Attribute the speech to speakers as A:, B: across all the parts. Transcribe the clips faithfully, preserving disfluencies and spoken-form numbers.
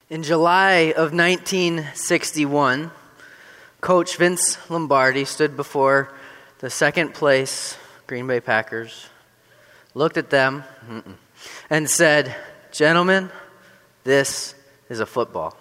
A: In July of nineteen sixty-one, Coach Vince Lombardi stood before the second place Green Bay Packers, looked at them, and said, "Gentlemen, this is a football."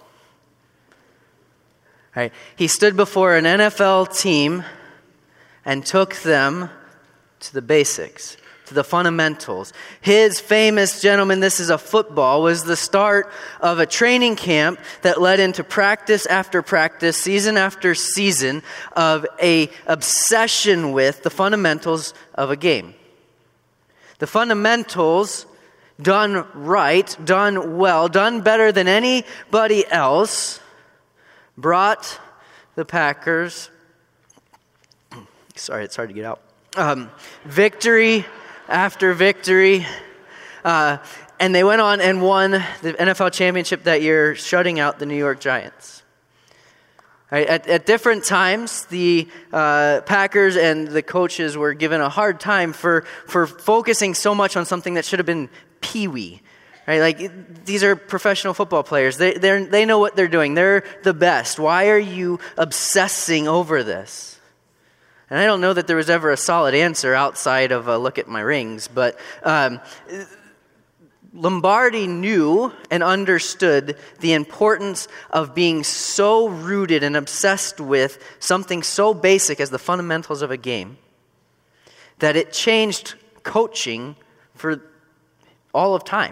A: Right? He stood before an N F L team and took them to the basics, to the fundamentals. His famous "Gentlemen, this is a football" was the start of a training camp that led into practice after practice, season after season, of a obsession with the fundamentals of a game. The fundamentals done right, done well, done better than anybody else, brought the Packers, sorry, it's hard to get out, um, victory after victory, uh, and they went on and won the N F L championship that year, shutting out the New York Giants. Right, at, at different times, the uh, Packers and the coaches were given a hard time for, for focusing so much on something that should have been peewee. Right, like, these are professional football players. They they they know what they're doing. They're the best. Why are you obsessing over this? And I don't know that there was ever a solid answer outside of a look at my rings, but um, Lombardi knew and understood the importance of being so rooted and obsessed with something so basic as the fundamentals of a game that it changed coaching for all of time.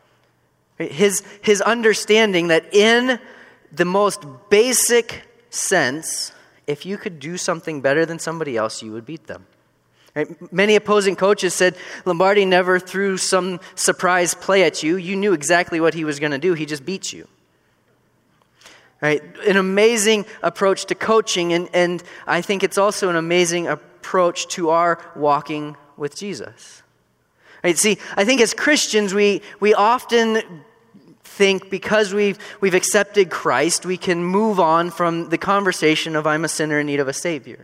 A: His, his understanding that in the most basic sense, if you could do something better than somebody else, you would beat them. Right? Many opposing coaches said Lombardi never threw some surprise play at you. You knew exactly what he was going to do. He just beat you. Right? An amazing approach to coaching, and, and I think it's also an amazing approach to our walking with Jesus. Right? See, I think as Christians, we we often think because we've we've accepted Christ, we can move on from the conversation of "I'm a sinner in need of a Savior."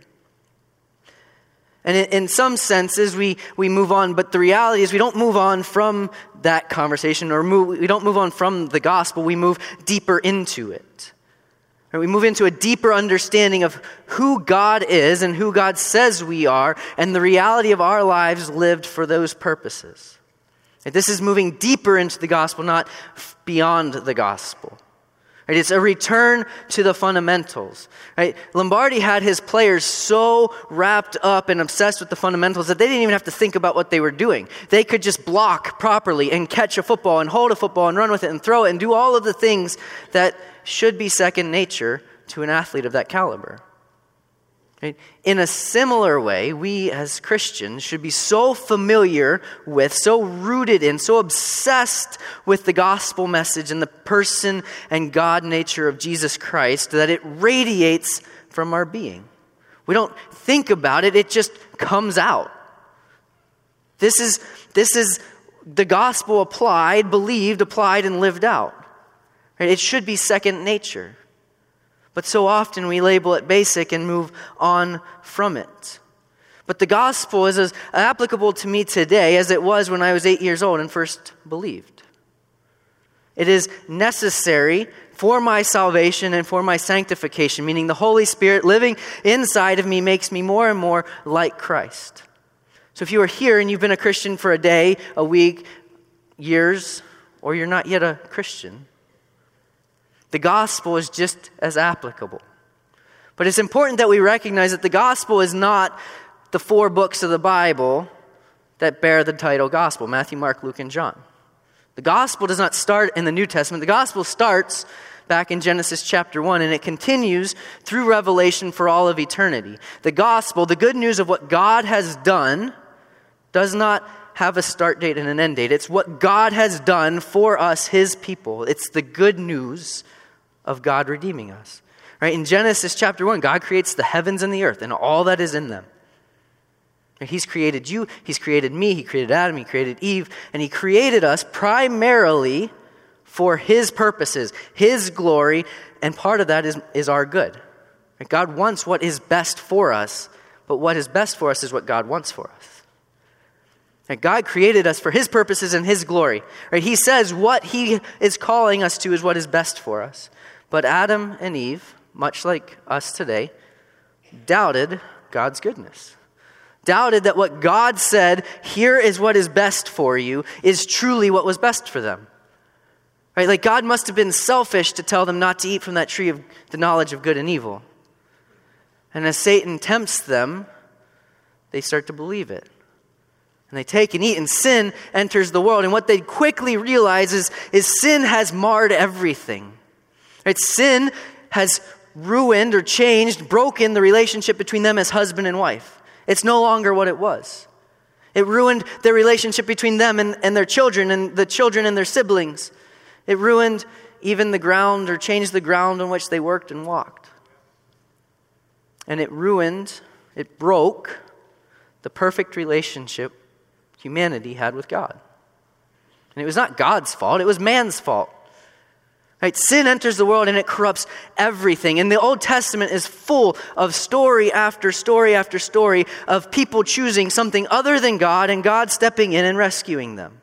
A: And in, in some senses, we, we move on, but the reality is we don't move on from that conversation, or move, we don't move on from the gospel. We move deeper into it. Right? We move into a deeper understanding of who God is and who God says we are, and the reality of our lives lived for those purposes. Right? This is moving deeper into the gospel, not beyond the gospel. Right? It's a return to the fundamentals. Right? Lombardi had his players so wrapped up and obsessed with the fundamentals that they didn't even have to think about what they were doing. They could just block properly and catch a football and hold a football and run with it and throw it and do all of the things that should be second nature to an athlete of that caliber. Right? In a similar way, we as Christians should be so familiar with, so rooted in, so obsessed with the gospel message and the person and God nature of Jesus Christ that it radiates from our being. We don't think about it, it just comes out. This is, this is the gospel applied, believed, applied, and lived out. Right? It should be second nature. But so often we label it basic and move on from it. But the gospel is as applicable to me today as it was when I was eight years old and first believed. It is necessary for my salvation and for my sanctification, meaning the Holy Spirit living inside of me makes me more and more like Christ. So if you are here and you've been a Christian for a day, a week, years, or you're not yet a Christian, the gospel is just as applicable. But it's important that we recognize that the gospel is not the four books of the Bible that bear the title gospel: Matthew, Mark, Luke, and John. The gospel does not start in the New Testament. The gospel starts back in Genesis chapter one, and it continues through Revelation for all of eternity. The gospel, the good news of what God has done, does not have a start date and an end date. It's what God has done for us, His people. It's the good news of God redeeming us. Right? In Genesis chapter one, God creates the heavens and the earth and all that is in them. He's created you, He's created me, He created Adam, He created Eve, and He created us primarily for His purposes, His glory, and part of that is, is our good. Right? God wants what is best for us, but what is best for us is what God wants for us. Right? God created us for his purposes and his glory. Right? He says what he is calling us to is what is best for us. But Adam and Eve, much like us today, doubted God's goodness. Doubted that what God said, here is what is best for you, is truly what was best for them. Right? Like God must have been selfish to tell them not to eat from that tree of the knowledge of good and evil. And as Satan tempts them, they start to believe it. And they take and eat, and sin enters the world. And what they quickly realize is, is sin has marred everything. Right? Sin has ruined or changed, broken the relationship between them as husband and wife. It's no longer what it was. It ruined their relationship between them and, and their children, and the children and their siblings. It ruined even the ground, or changed the ground on which they worked and walked. And it ruined, it broke the perfect relationship humanity had with God. And it was not God's fault, it was man's fault. Right? Sin enters the world and it corrupts everything. And the Old Testament is full of story after story after story of people choosing something other than God and God stepping in and rescuing them.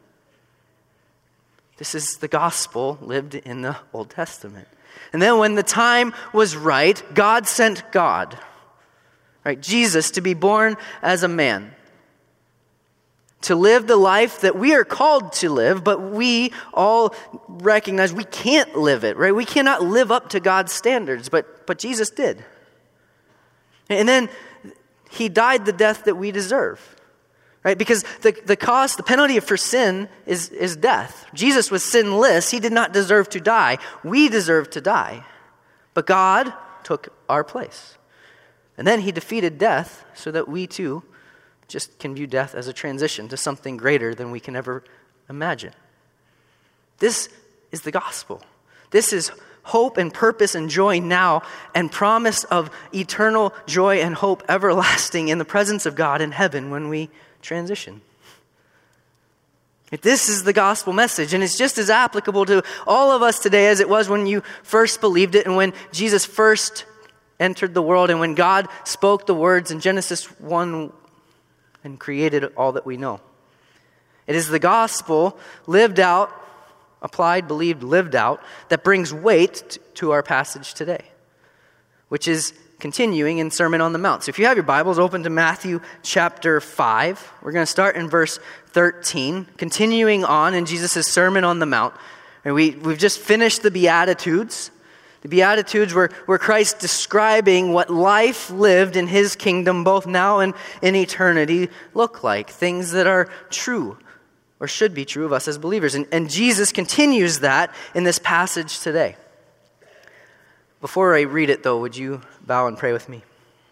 A: This is the gospel lived in the Old Testament. And then when the time was right, God sent God, right, Jesus, to be born as a man, to live the life that we are called to live, but we all recognize we can't live it, right? We cannot live up to God's standards, but, but Jesus did. And then he died the death that we deserve, right? Because the, the cost, the penalty for sin is, is death. Jesus was sinless. He did not deserve to die. We deserve to die. But God took our place. And then he defeated death so that we too just can view death as a transition to something greater than we can ever imagine. This is the gospel. This is hope and purpose and joy now, and promise of eternal joy and hope everlasting in the presence of God in heaven when we transition. This is the gospel message, and it's just as applicable to all of us today as it was when you first believed it and when Jesus first entered the world and when God spoke the words in Genesis one and created all that we know. It is the gospel lived out, applied, believed, lived out, that brings weight to our passage today, which is continuing in Sermon on the Mount. So if you have your Bibles, open to Matthew chapter five. We're going to start in verse thirteen, continuing on in Jesus' Sermon on the Mount. And we, we've just finished the Beatitudes. The Beatitudes were, were Christ describing what life lived in his kingdom, both now and in eternity, look like. Things that are true, or should be true of us as believers. And, and Jesus continues that in this passage today. Before I read it, though, would you bow and pray with me?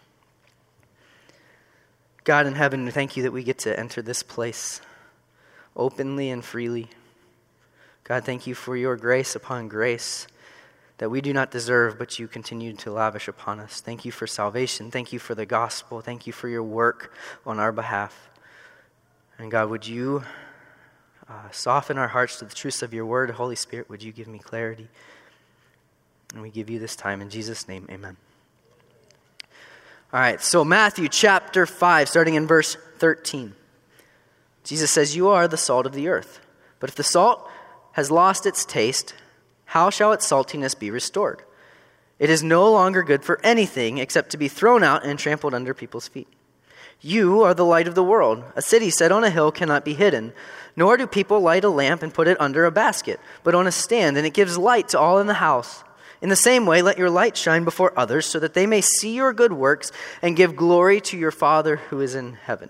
A: God in heaven, thank you that we get to enter this place openly and freely. God, thank you for your grace upon grace that we do not deserve, but you continue to lavish upon us. Thank you for salvation. Thank you for the gospel. Thank you for your work on our behalf. And God, would you uh, soften our hearts to the truths of your word? Holy Spirit, would you give me clarity? And we give you this time in Jesus' name, amen. All right, so Matthew chapter five, starting in verse thirteen. Jesus says, "You are the salt of the earth. But if the salt has lost its taste, how shall its saltiness be restored? It is no longer good for anything except to be thrown out and trampled under people's feet. You are the light of the world. A city set on a hill cannot be hidden, nor do people light a lamp and put it under a basket, but on a stand, and it gives light to all in the house. In the same way, let your light shine before others, so that they may see your good works and give glory to your Father who is in heaven."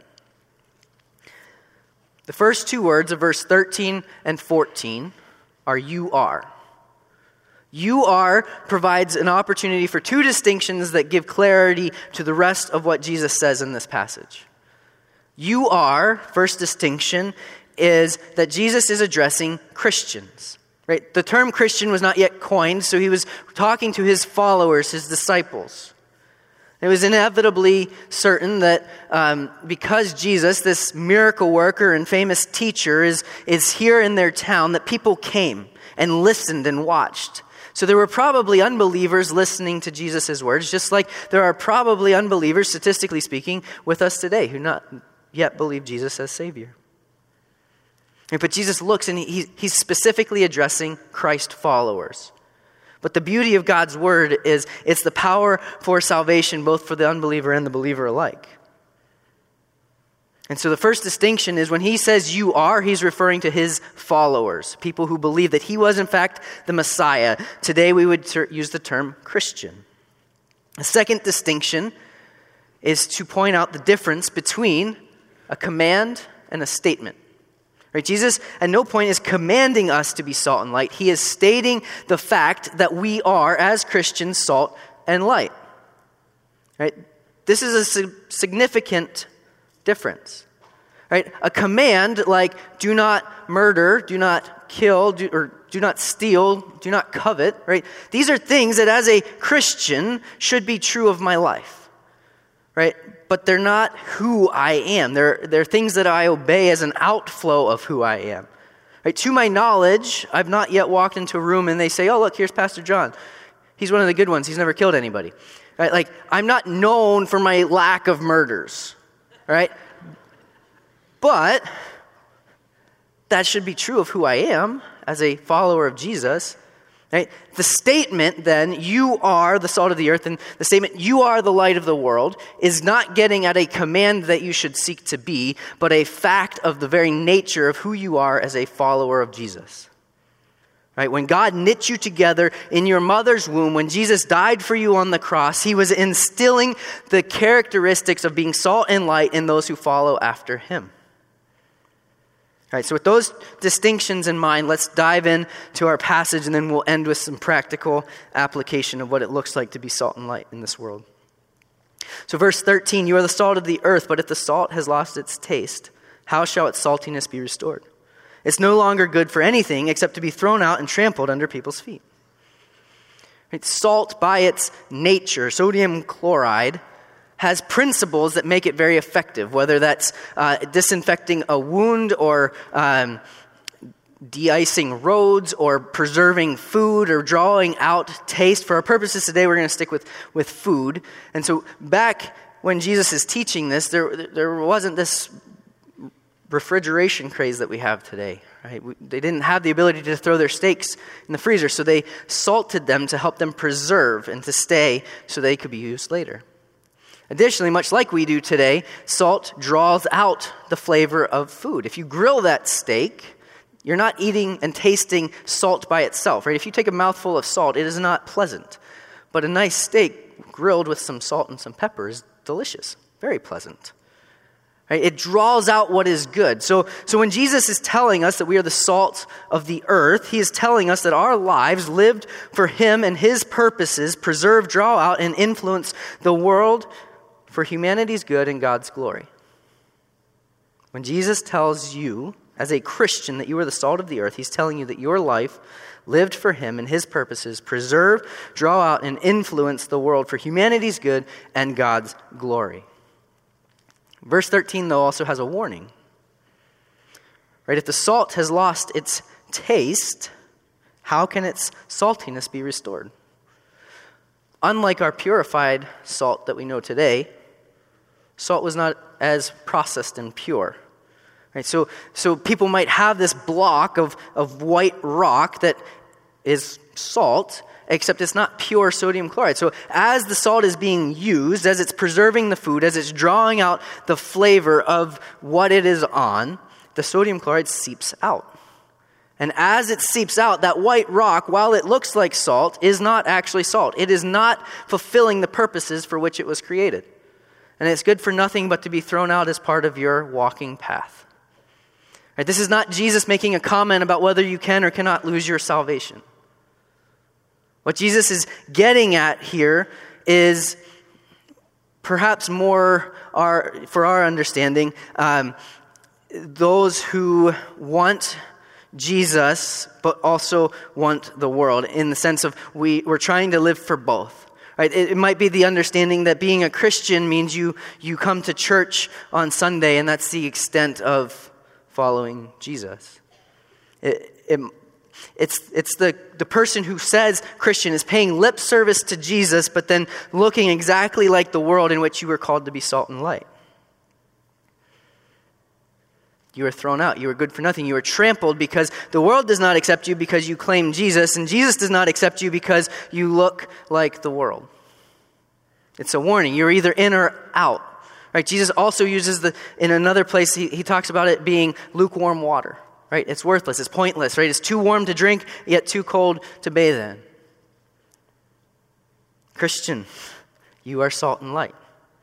A: The first two words of verse thirteen and fourteen are "you are." You are provides an opportunity for two distinctions that give clarity to the rest of what Jesus says in this passage. You are, first distinction, is that Jesus is addressing Christians. Right? The term Christian was not yet coined, so he was talking to his followers, his disciples. It was inevitably certain that um, because Jesus, this miracle worker and famous teacher, is, is here in their town, that people came and listened and watched. So there were probably unbelievers listening to Jesus' words, just like there are probably unbelievers, statistically speaking, with us today who not yet believe Jesus as Savior. But Jesus looks and he, he's specifically addressing Christ followers. But the beauty of God's word is it's the power for salvation both for the unbeliever and the believer alike. And so the first distinction is when he says you are, he's referring to his followers, people who believe that he was in fact the Messiah. Today we would ter- use the term Christian. The second distinction is to point out the difference between a command and a statement. Right? Jesus at no point is commanding us to be salt and light. He is stating the fact that we are, as Christians, salt and light. Right? This is a sig- significant difference. Right? A command like do not murder, do not kill, do, or do not steal, do not covet. Right? These are things that as a Christian should be true of my life. Right? But they're not who I am. They're, they're things that I obey as an outflow of who I am. Right? To my knowledge, I've not yet walked into a room and they say, oh, look, here's Pastor John. He's one of the good ones. He's never killed anybody. Right? Like, I'm not known for my lack of murders. Right? But that should be true of who I am as a follower of Jesus. Right? The statement then, you are the salt of the earth, and the statement, you are the light of the world, is not getting at a command that you should seek to be, but a fact of the very nature of who you are as a follower of Jesus. Right? When God knit you together in your mother's womb, when Jesus died for you on the cross, he was instilling the characteristics of being salt and light in those who follow after him. All right, so with those distinctions in mind, let's dive into our passage and then we'll end with some practical application of what it looks like to be salt and light in this world. So verse thirteen, you are the salt of the earth, but if the salt has lost its taste, how shall its saltiness be restored? It's no longer good for anything except to be thrown out and trampled under people's feet. Right, salt by its nature, sodium chloride, has principles that make it very effective, whether that's uh, disinfecting a wound or um, de-icing roads or preserving food or drawing out taste. For our purposes today, we're going to stick with, with food. And so back when Jesus is teaching this, there, there wasn't this refrigeration craze that we have today. Right? We, they didn't have the ability to throw their steaks in the freezer, so they salted them to help them preserve and to stay so they could be used later. Additionally, much like we do today, salt draws out the flavor of food. If you grill that steak, you're not eating and tasting salt by itself, right? If you take a mouthful of salt, it is not pleasant. But a nice steak grilled with some salt and some pepper is delicious, very pleasant. Right? It draws out what is good. So, so when Jesus is telling us that we are the salt of the earth, he is telling us that our lives lived for him and his purposes preserve, draw out, and influence the world for humanity's good and God's glory. When Jesus tells you, as a Christian, that you are the salt of the earth, he's telling you that your life lived for him and his purposes, preserve, draw out, and influence the world for humanity's good and God's glory. Verse thirteen, though, also has a warning. Right? If the salt has lost its taste, how can its saltiness be restored? Unlike our purified salt that we know today, salt was not as processed and pure. Right? So, so people might have this block of, of white rock that is salt, except it's not pure sodium chloride. So as the salt is being used, as it's preserving the food, as it's drawing out the flavor of what it is on, the sodium chloride seeps out. And as it seeps out, that white rock, while it looks like salt, is not actually salt. It is not fulfilling the purposes for which it was created. And it's good for nothing but to be thrown out as part of your walking path. Right? This is not Jesus making a comment about whether you can or cannot lose your salvation. What Jesus is getting at here is perhaps more our, for our understanding, um, those who want Jesus, but also want the world, in the sense of we, we're trying to live for both. Right? It, it might be the understanding that being a Christian means you, you come to church on Sunday, and that's the extent of following Jesus. It, it, it's it's the, the person who says Christian is paying lip service to Jesus, but then looking exactly like the world in which you were called to be salt and light. You are thrown out. You are good for nothing. You are trampled because the world does not accept you because you claim Jesus, and Jesus does not accept you because you look like the world. It's a warning. You're either in or out. Right? Jesus also uses the, in another place, he, he talks about it being lukewarm water. Right? It's worthless. It's pointless. Right? It's too warm to drink, yet too cold to bathe in. Christian, you are salt and light.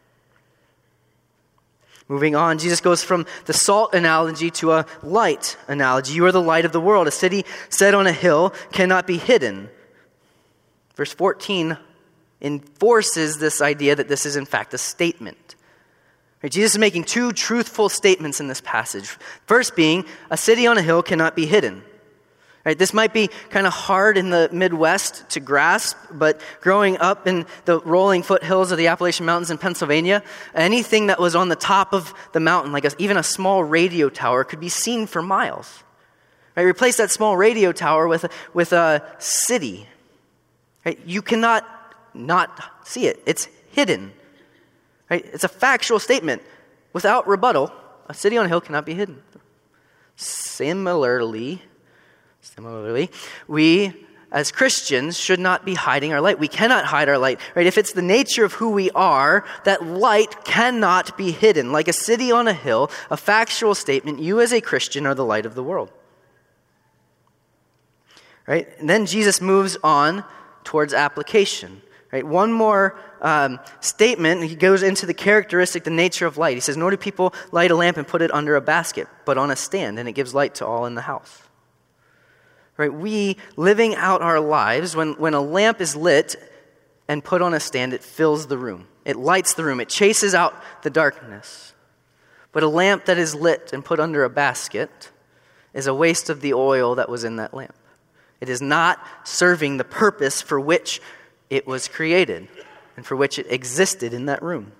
A: Moving on, Jesus goes from the salt analogy to a light analogy. You are the light of the world. A city set on a hill cannot be hidden. Verse fourteen enforces this idea that this is in fact a statement. Right? Jesus is making two truthful statements in this passage. First being, a city on a hill cannot be hidden. Right? This might be kind of hard in the Midwest to grasp, but growing up in the rolling foothills of the Appalachian Mountains in Pennsylvania, anything that was on the top of the mountain, like a, even a small radio tower, could be seen for miles. Right? Replace that small radio tower with a, with a city. Right? You cannot not see it. It's hidden. Right? It's a factual statement. Without rebuttal, a city on a hill cannot be hidden. Similarly, Similarly, we as Christians should not be hiding our light. We cannot hide our light, right? If it's the nature of who we are, that light cannot be hidden. Like a city on a hill, a factual statement, you as a Christian are the light of the world. Right? And then Jesus moves on towards application. Right? One more um, statement, he goes into the characteristic, the nature of light. He says, nor do people light a lamp and put it under a basket, but on a stand, and it gives light to all in the house. Right? We, living out our lives, when, when a lamp is lit and put on a stand, it fills the room. It lights the room. It chases out the darkness. But a lamp that is lit and put under a basket is a waste of the oil that was in that lamp. It is not serving the purpose for which it was created and for which it existed in that room.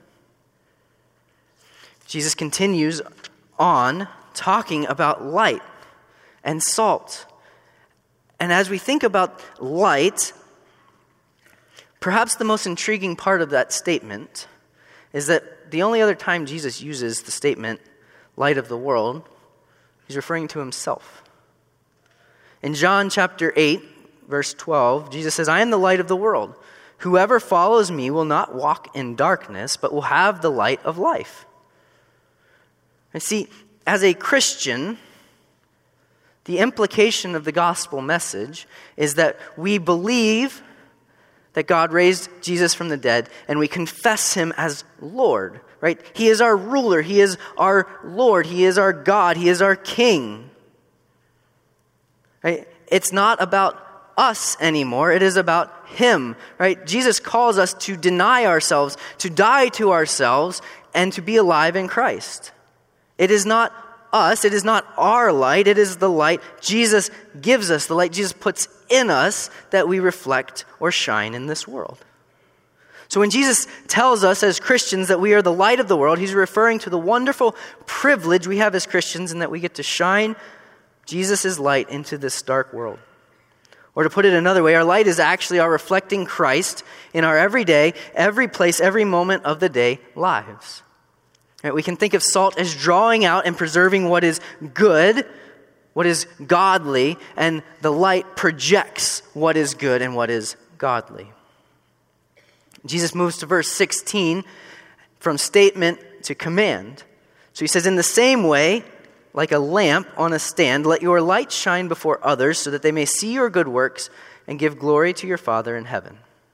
A: Jesus continues on talking about light and salt. And as we think about light, perhaps the most intriguing part of that statement is that the only other time Jesus uses the statement, light of the world, he's referring to himself. In John chapter eight, verse twelve, Jesus says, I am the light of the world. Whoever follows me will not walk in darkness, but will have the light of life. And see, as a Christian, the implication of the gospel message is that we believe that God raised Jesus from the dead, and we confess him as Lord, right? He is our ruler. He is our Lord. He is our God. He is our King. Right? It's not about us anymore. It is about him, right? Jesus calls us to deny ourselves, to die to ourselves, and to be alive in Christ. It is not us. It is not our light. It is the light Jesus gives us, the light Jesus puts in us that we reflect or shine in this world. So when Jesus tells us as Christians that we are the light of the world, he's referring to the wonderful privilege we have as Christians in that we get to shine Jesus' light into this dark world. Or to put it another way, our light is actually our reflecting Christ in our everyday, every place, every moment of the day lives. Right, we can think of salt as drawing out and preserving what is good, what is godly, and the light projects what is good and what is godly. Jesus moves to verse sixteen from statement to command. So he says, in the same way, like a lamp on a stand, let your light shine before others so that they may see your good works and give glory to your Father in heaven.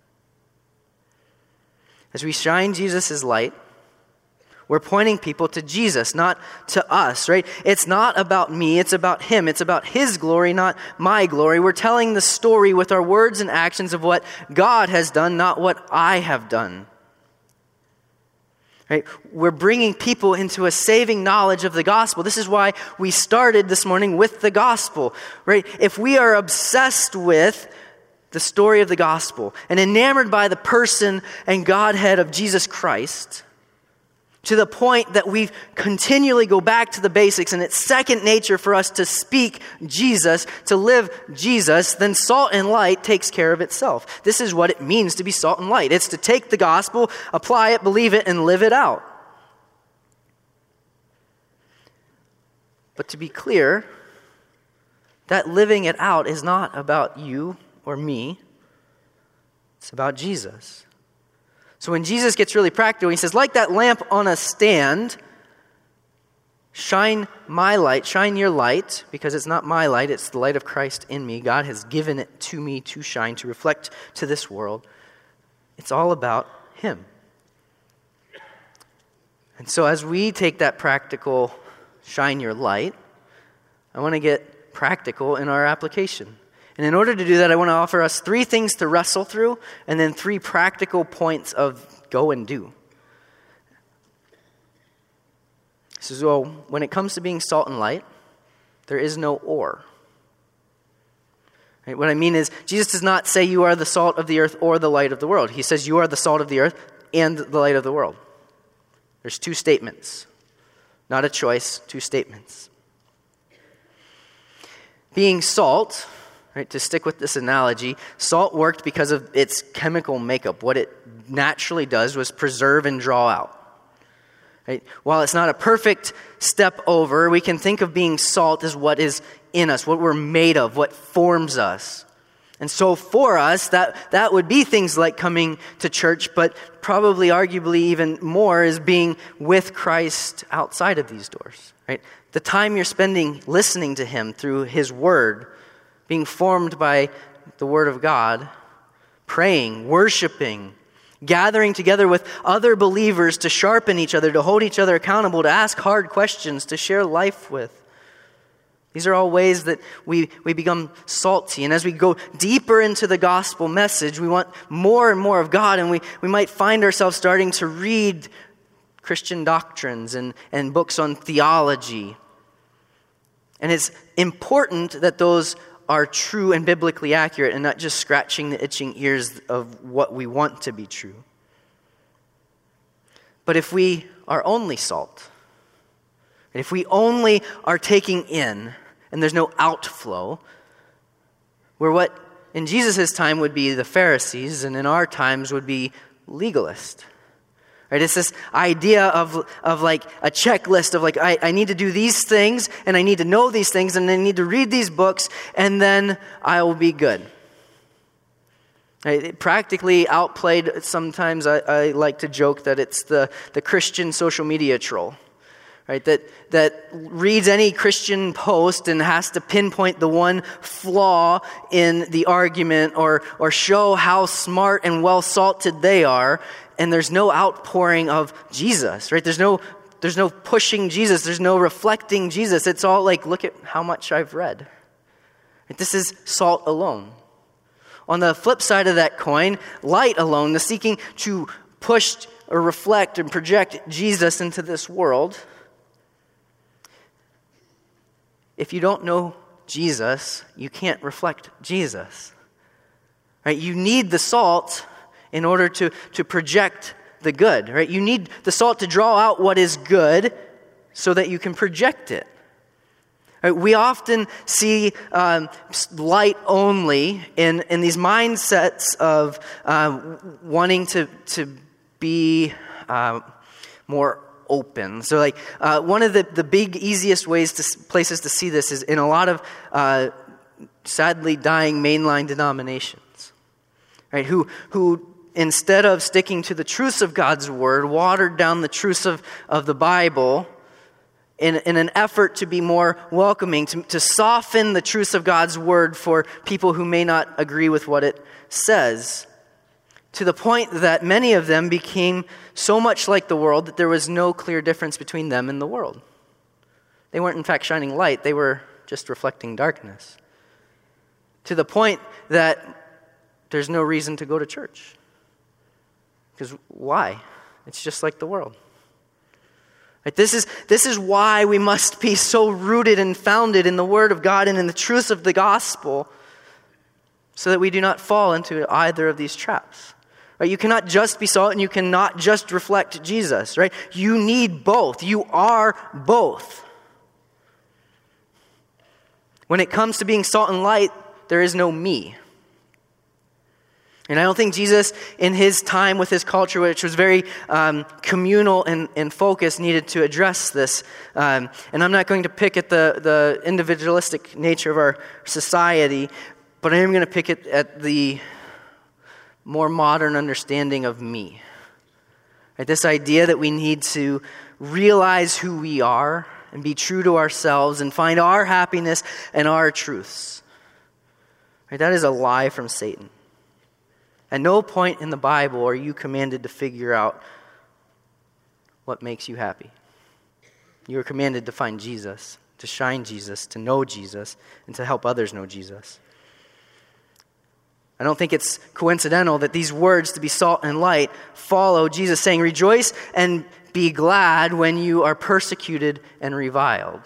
A: As we shine Jesus' light, we're pointing people to Jesus, not to us, right? It's not about me, it's about him. It's about his glory, not my glory. We're telling the story with our words and actions of what God has done, not what I have done. Right? We're bringing people into a saving knowledge of the gospel. This is why we started this morning with the gospel, right? If we are obsessed with the story of the gospel and enamored by the person and Godhead of Jesus Christ, to the point that we continually go back to the basics and it's second nature for us to speak Jesus, to live Jesus, then salt and light takes care of itself. This is what it means to be salt and light. It's to take the gospel, apply it, believe it, and live it out. But to be clear, that living it out is not about you or me. It's about Jesus. So when Jesus gets really practical, he says, like that lamp on a stand, shine my light, shine your light, because it's not my light, it's the light of Christ in me. God has given it to me to shine, to reflect to this world. It's all about him. And so as we take that practical shine your light, I want to get practical in our application. And in order to do that, I want to offer us three things to wrestle through and then three practical points of go and do. So well, when it comes to being salt and light, there is no or. Right? What I mean is, Jesus does not say you are the salt of the earth or the light of the world. He says you are the salt of the earth and the light of the world. There's two statements. Not a choice, two statements. Being salt, right, to stick with this analogy, salt worked because of its chemical makeup. What it naturally does was preserve and draw out. Right? While it's not a perfect step over, we can think of being salt as what is in us, what we're made of, what forms us. And so for us, that, that would be things like coming to church, but probably arguably even more is being with Christ outside of these doors. Right? The time you're spending listening to him through his word, being formed by the word of God, praying, worshiping, gathering together with other believers to sharpen each other, to hold each other accountable, to ask hard questions, to share life with. These are all ways that we, we become salty. And as we go deeper into the gospel message, we want more and more of God, and we, we might find ourselves starting to read Christian doctrines and, and books on theology. And it's important that those are true and biblically accurate and not just scratching the itching ears of what we want to be true. But if we are only salt, and if we only are taking in, and there's no outflow, we're what in Jesus' time would be the Pharisees, and in our times would be legalists. Right? It's this idea of, of like a checklist of like, I, I need to do these things, and I need to know these things, and I need to read these books, and then I will be good. Right? It practically outplayed, sometimes I, I like to joke that it's the, the Christian social media troll. Right? That, that reads any Christian post and has to pinpoint the one flaw in the argument or, or show how smart and well-salted they are, and there's no outpouring of Jesus, right? There's no there's no pushing Jesus. There's no reflecting Jesus. It's all like, look at how much I've read. Right? This is salt alone. On the flip side of that coin, light alone, the seeking to push or reflect and project Jesus into this world. If you don't know Jesus, you can't reflect Jesus. Right? You need the salt in order to, to project the good, right? You need the salt to draw out what is good so that you can project it. Right? We often see um, light only in, in these mindsets of uh, wanting to, to be uh, more open. So like uh, one of the, the big, easiest ways to places to see this is in a lot of uh, sadly dying mainline denominations, right? Who who instead of sticking to the truths of God's word, watered down the truths of, of the Bible in, in an effort to be more welcoming, to, to soften the truths of God's word for people who may not agree with what it says, to the point that many of them became so much like the world that there was no clear difference between them and the world. They weren't in fact shining light, they were just reflecting darkness. To the point that there's no reason to go to church. Because why? It's just like the world. Right? This is, this is why we must be so rooted and founded in the Word of God and in the truths of the gospel so that we do not fall into either of these traps. Right? You cannot just be salt and you cannot just reflect Jesus. Right? You need both. You are both. When it comes to being salt and light, there is no me. And I don't think Jesus, in his time with his culture, which was very um, communal and, and focused, needed to address this. Um, and I'm not going to pick at the, the individualistic nature of our society, but I am going to pick it at the more modern understanding of me. Right? This idea that we need to realize who we are and be true to ourselves and find our happiness and our truths. Right? That is a lie from Satan. At no point in the Bible are you commanded to figure out what makes you happy. You are commanded to find Jesus, to shine Jesus, to know Jesus, and to help others know Jesus. I don't think it's coincidental that these words, to be salt and light, follow Jesus saying, rejoice and be glad when you are persecuted and reviled.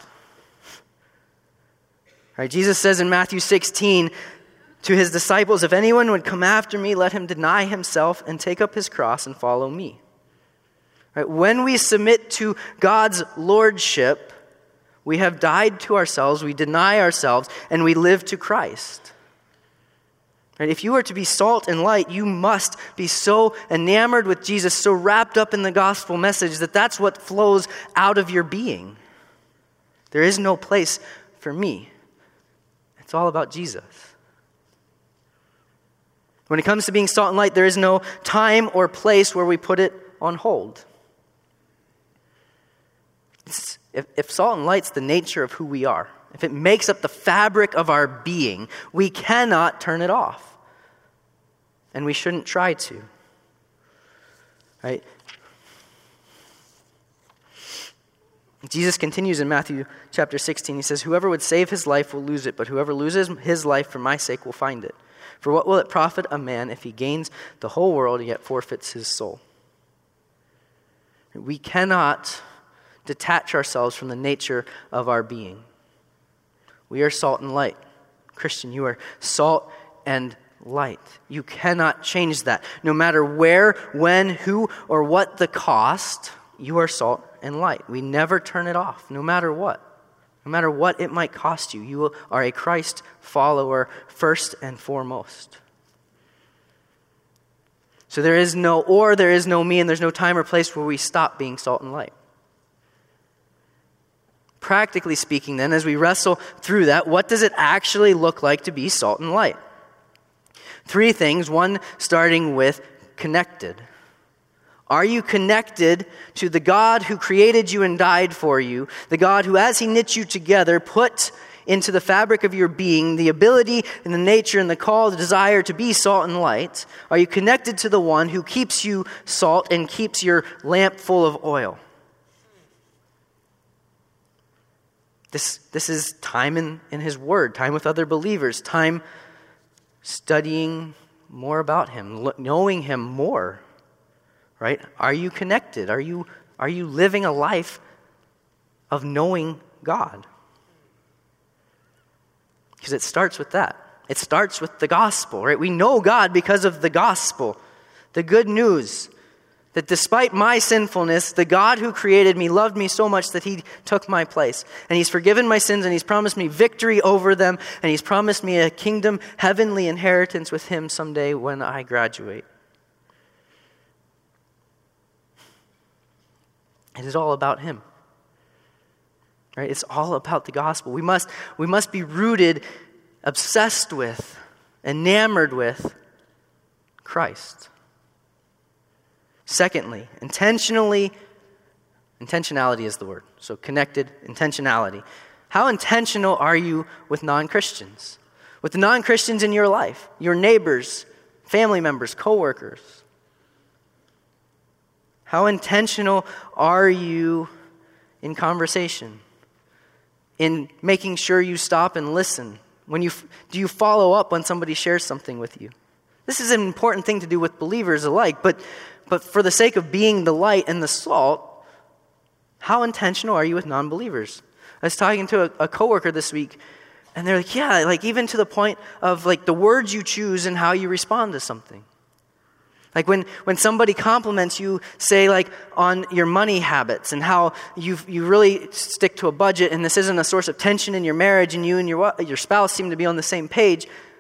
A: Right? Jesus says in Matthew sixteen, to his disciples, if anyone would come after me, let him deny himself and take up his cross and follow me. Right? When we submit to God's lordship, we have died to ourselves, we deny ourselves, and we live to Christ. Right? If you are to be salt and light, you must be so enamored with Jesus, so wrapped up in the gospel message that that's what flows out of your being. There is no place for me. It's all about Jesus. When it comes to being salt and light, there is no time or place where we put it on hold. It's, if, if salt and light's the nature of who we are, if it makes up the fabric of our being, we cannot turn it off. And we shouldn't try to. Right? Jesus continues in Matthew chapter sixteen. He says, whoever would save his life will lose it, but whoever loses his life for my sake will find it. For what will it profit a man if he gains the whole world and yet forfeits his soul? We cannot detach ourselves from the nature of our being. We are salt and light. Christian, you are salt and light. You cannot change that. No matter where, when, who, or what the cost, you are salt and light. We never turn it off, no matter what. No matter what it might cost you, you are a Christ follower first and foremost. So there is no or, there is no me, and there's no time or place where we stop being salt and light. Practically speaking, then, as we wrestle through that, what does it actually look like to be salt and light? Three things, one starting with connected. Are you connected to the God who created you and died for you, the God who, as he knit you together, put into the fabric of your being the ability and the nature and the call, the desire to be salt and light? Are you connected to the one who keeps you salt and keeps your lamp full of oil? This, this is time in, in his word, time with other believers, time studying more about him, knowing him more. Right? Are you connected? Are you, are you living a life of knowing God? Because it starts with that. It starts with the gospel, right? We know God because of the gospel. The good news that despite my sinfulness, the God who created me loved me so much that he took my place. And he's forgiven my sins, and he's promised me victory over them, and he's promised me a kingdom, heavenly inheritance with him someday when I graduate. It is all about him. Right? It's all about the gospel. We must, we must be rooted, obsessed with, enamored with Christ. Secondly, intentionally, intentionality is the word. So connected, intentionality. How intentional are you with non-Christians? With the non-Christians in your life, your neighbors, family members, coworkers? How intentional are you in conversation? In making sure you stop and listen? When you do you follow up when somebody shares something with you? This is an important thing to do with believers alike, but but for the sake of being the light and the salt, how intentional are you with non-believers? I was talking to a, a coworker this week, and they're like, yeah, like even to the point of like the words you choose and how you respond to something. Like when, when somebody compliments you, say like on your money habits and how you you really stick to a budget and this isn't a source of tension in your marriage and you and your your spouse seem to be on the same page,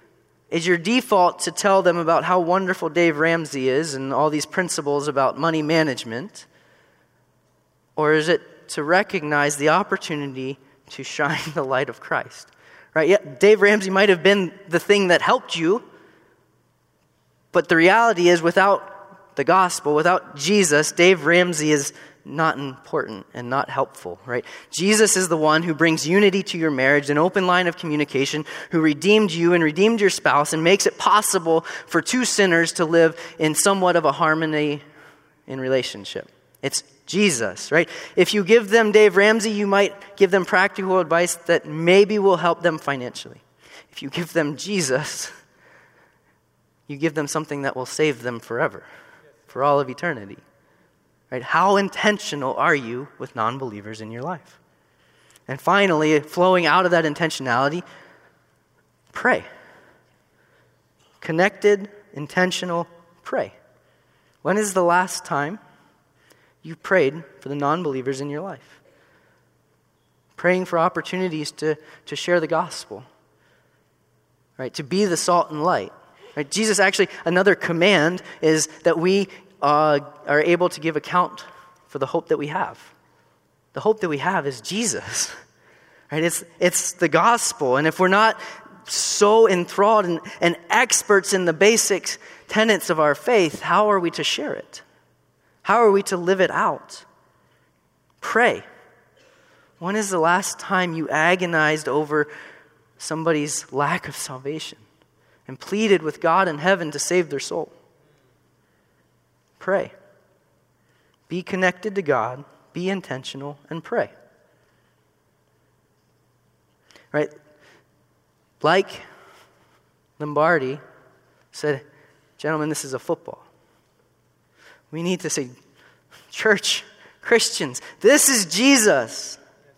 A: Is your default to tell them about how wonderful Dave Ramsey is and all these principles about money management? Or is it to recognize the opportunity to shine the light of Christ? Right? Yeah, Dave Ramsey might have been the thing that helped you, but the reality is without the gospel, without Jesus, Dave Ramsey is not important and not helpful, right? Jesus is the one who brings unity to your marriage, an open line of communication, who redeemed you and redeemed your spouse and makes it possible for two sinners to live in somewhat of a harmony in relationship. It's Jesus, right? If you give them Dave Ramsey, you might give them practical advice that maybe will help them financially. If you give them Jesus, you give them something that will save them forever, for all of eternity. Right? How intentional are you with non-believers in your life? And finally, flowing out of that intentionality, pray. Connected, intentional, pray. When is the last time you prayed for the non-believers in your life? Praying for opportunities to, to share the gospel, right? To be the salt and light. Right? Jesus actually, another command is that we Uh, are able to give account for the hope that we have. The hope that we have is Jesus. Right? It's it's the gospel. And if we're not so enthralled and, and experts in the basic tenets of our faith, how are we to share it? How are we to live it out? Pray. When is the last time you agonized over somebody's lack of salvation and pleaded with God in heaven to save their soul? Pray. Be connected to God, be intentional, and pray. Right? Like Lombardi said, gentlemen, this is a football. We need to say, church, Christians, this is Jesus.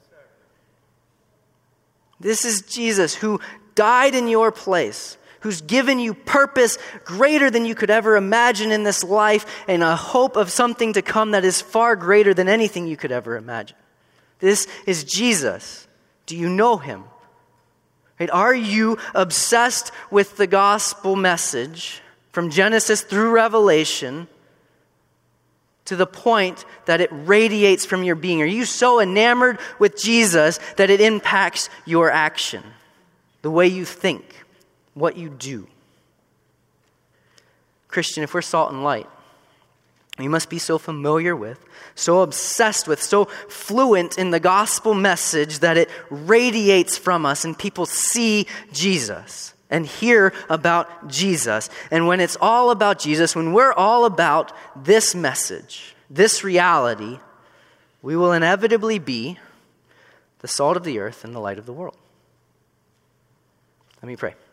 A: This is Jesus who died in your place, who's given you purpose greater than you could ever imagine in this life and a hope of something to come that is far greater than anything you could ever imagine. This is Jesus. Do you know him? Right? Are you obsessed with the gospel message from Genesis through Revelation to the point that it radiates from your being? Are you so enamored with Jesus that it impacts your action, the way you think, what you do? Christian, if we're salt and light, we must be so familiar with, so obsessed with, so fluent in the gospel message that it radiates from us and people see Jesus and hear about Jesus. And when it's all about Jesus, when we're all about this message, this reality, we will inevitably be the salt of the earth and the light of the world. Let me pray.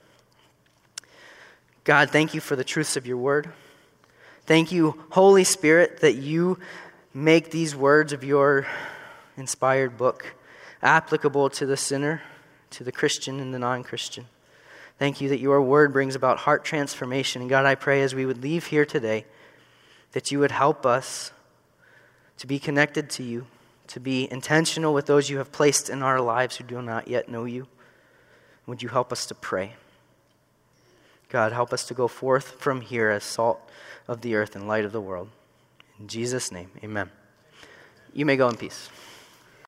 A: God, thank you for the truths of your word. Thank you, Holy Spirit, that you make these words of your inspired book applicable to the sinner, to the Christian and the non-Christian. Thank you that your word brings about heart transformation. And God, I pray as we would leave here today, that you would help us to be connected to you, to be intentional with those you have placed in our lives who do not yet know you. Would you help us to pray? God, help us to go forth from here as salt of the earth and light of the world. In Jesus' name, amen. You may go in peace.